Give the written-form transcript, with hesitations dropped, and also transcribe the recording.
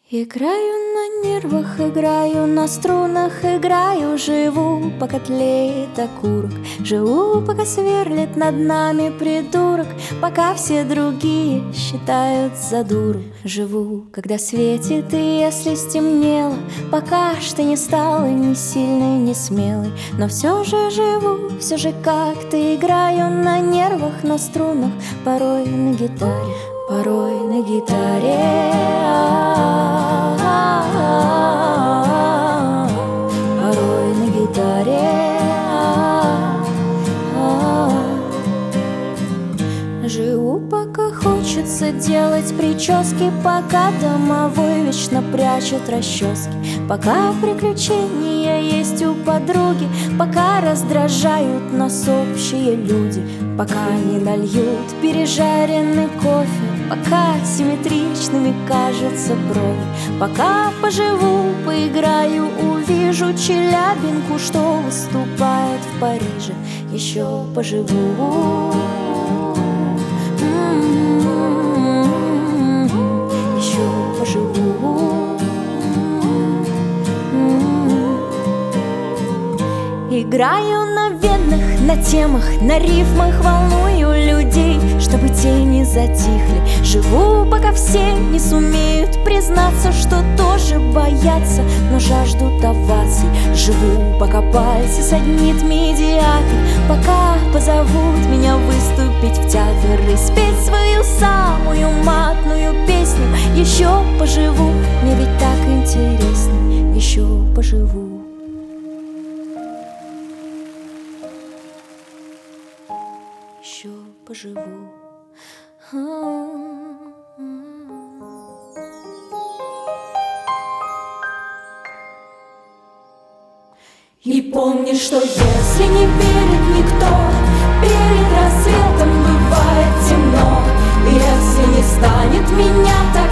Играю на нервах, играю на струнах, играю, живу, пока тлеет окурок. Живу, пока сверлит над нами придурок, пока все другие считают за дуру. Живу, когда светит и если стемнело, пока что не стала ни сильной, ни смелой. Но все же живу, все же как-то играю на нервах, на струнах, порой на гитаре, порой на гитаре. Порой на гитаре. Живу, пока хочется делать прически, пока домовой вечно прячет расчески, пока приключения есть у подруги, пока раздражают нас общие люди, пока не нальют пережаренный кофе, пока симметричными кажутся брови, пока поживу, поиграю, увижу Челябинку, что выступает в Париже. Еще поживу, еще поживу. Играю на венах, на темах, на рифмах, волную людей, чтобы те не затихли. Живу, пока все не сумеют признаться, что тоже боятся, но жаждут оваций. Живу, пока пальцы саднит медиатор, пока позовут меня выступить в театр и спеть свою самую матную песню. Еще поживу, мне ведь так интересно, еще поживу. Еще поживу. И помни, что если не верит никто, перед рассветом бывает темно. И если не станет меня, так